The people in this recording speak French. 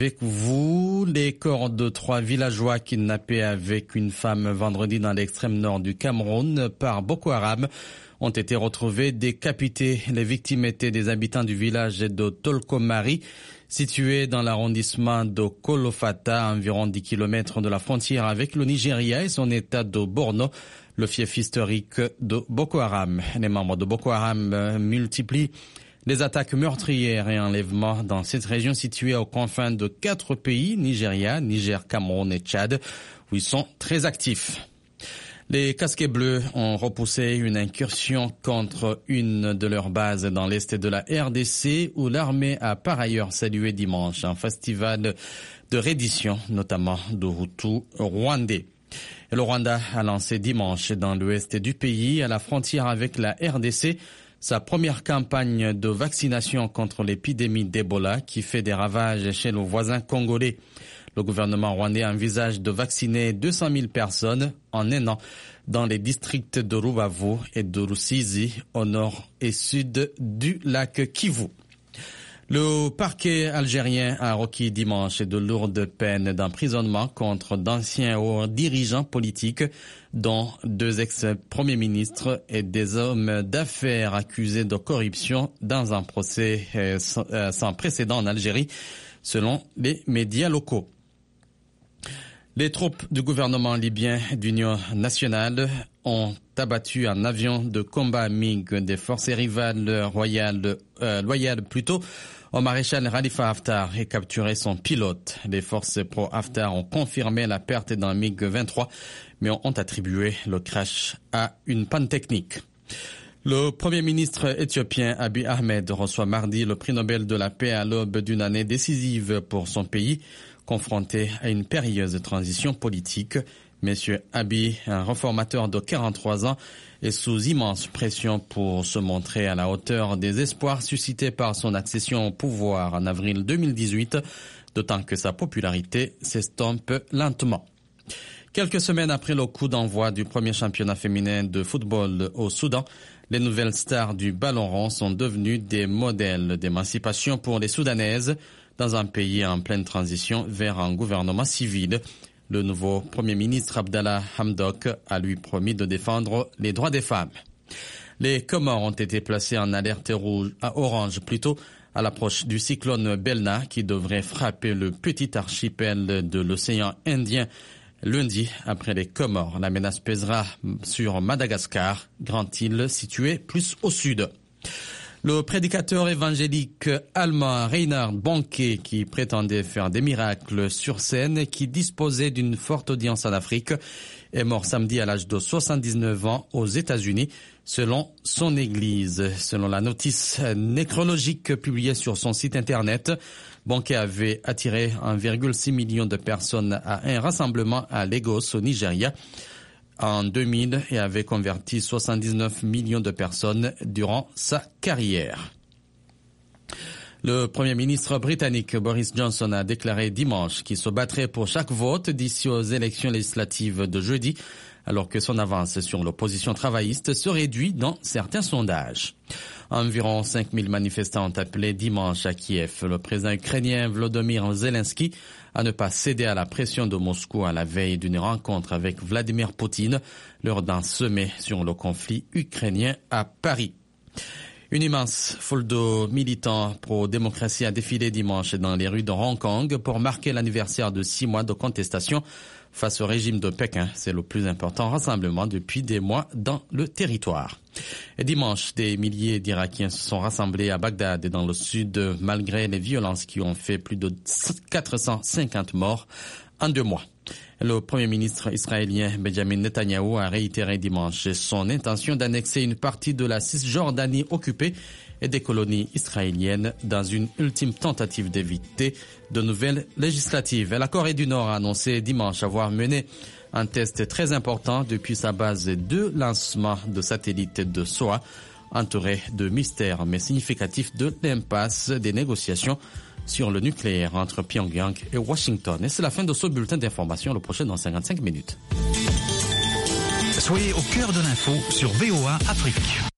Avec vous, les corps de 3 villageois kidnappés avec une femme vendredi dans l'extrême nord du Cameroun par Boko Haram ont été retrouvés décapités. Les victimes étaient des habitants du village de Tolkomari, situé dans l'arrondissement de Kolofata, à environ 10 km de la frontière avec le Nigeria et son état de Borno, le fief historique de Boko Haram. Les membres de Boko Haram multiplient les attaques meurtrières et enlèvements dans cette région située aux confins de 4 pays, Nigeria, Niger, Cameroun et Tchad, où ils sont très actifs. Les casquets bleus ont repoussé une incursion contre une de leurs bases dans l'est de la RDC, où l'armée a par ailleurs salué dimanche un festival de reddition, notamment de Hutus rwandais. Et le Rwanda a lancé dimanche dans l'ouest du pays, à la frontière avec la RDC, sa première campagne de vaccination contre l'épidémie d'Ebola qui fait des ravages chez nos voisins congolais. Le gouvernement rwandais envisage de vacciner 200 000 personnes en un an dans les districts de Rubavu et de Rusizi au nord et sud du lac Kivu. Le parquet algérien a requis dimanche de lourdes peines d'emprisonnement contre d'anciens hauts dirigeants politiques, dont 2 ex-premiers ministres et des hommes d'affaires accusés de corruption dans un procès sans précédent en Algérie, selon les médias locaux. Les troupes du gouvernement libyen d'union nationale ont abattu un avion de combat MiG des forces rivales loyales au maréchal Khalifa Haftar et capturé son pilote. Les forces pro-Haftar ont confirmé la perte d'un MiG-23, mais ont attribué le crash à une panne technique. Le premier ministre éthiopien Abiy Ahmed reçoit mardi le prix Nobel de la paix à l'aube d'une année décisive pour son pays, confronté à une périlleuse transition politique. Monsieur Abiy, un réformateur de 43 ans, est sous immense pression pour se montrer à la hauteur des espoirs suscités par son accession au pouvoir en avril 2018, d'autant que sa popularité s'estompe lentement. Quelques semaines après le coup d'envoi du premier championnat féminin de football au Soudan, les nouvelles stars du ballon rond sont devenues des modèles d'émancipation pour les Soudanaises dans un pays en pleine transition vers un gouvernement civil. Le nouveau Premier ministre Abdallah Hamdok a lui promis de défendre les droits des femmes. Les Comores ont été placés en alerte orange à l'approche du cyclone Belna qui devrait frapper le petit archipel de l'océan Indien lundi. Après les Comores, la menace pèsera sur Madagascar, grande île située plus au sud. Le prédicateur évangélique allemand Reinhard Bonnke, qui prétendait faire des miracles sur scène et qui disposait d'une forte audience en Afrique, est mort samedi à l'âge de 79 ans aux États-Unis, selon son église. Selon la notice nécrologique publiée sur son site internet, Bonnke avait attiré 1,6 million de personnes à un rassemblement à Lagos, au Nigeria, en 2000 et avait converti 79 millions de personnes durant sa carrière. Le Premier ministre britannique Boris Johnson a déclaré dimanche qu'il se battrait pour chaque vote d'ici aux élections législatives de jeudi, alors que son avance sur l'opposition travailliste se réduit dans certains sondages. Environ 5000 manifestants ont appelé dimanche à Kiev le président ukrainien Volodymyr Zelensky à ne pas céder à la pression de Moscou à la veille d'une rencontre avec Vladimir Poutine lors d'un sommet sur le conflit ukrainien à Paris. Une immense foule de militants pro-démocratie a défilé dimanche dans les rues de Hong Kong pour marquer l'anniversaire de 6 mois de contestation face au régime de Pékin. C'est le plus important rassemblement depuis des mois dans le territoire. Et dimanche, des milliers d'Irakiens se sont rassemblés à Bagdad et dans le sud malgré les violences qui ont fait plus de 450 morts en 2 mois. Le Premier ministre israélien Benjamin Netanyahou a réitéré dimanche son intention d'annexer une partie de la Cisjordanie occupée et des colonies israéliennes dans une ultime tentative d'éviter de nouvelles législatives. La Corée du Nord a annoncé dimanche avoir mené un test très important depuis sa base de lancement de satellites de SOA, entouré de mystères mais significatifs de l'impasse des négociations sur le nucléaire entre Pyongyang et Washington. Et c'est la fin de ce bulletin d'information, le prochain dans 55 minutes. Soyez au cœur de l'info sur VOA Afrique.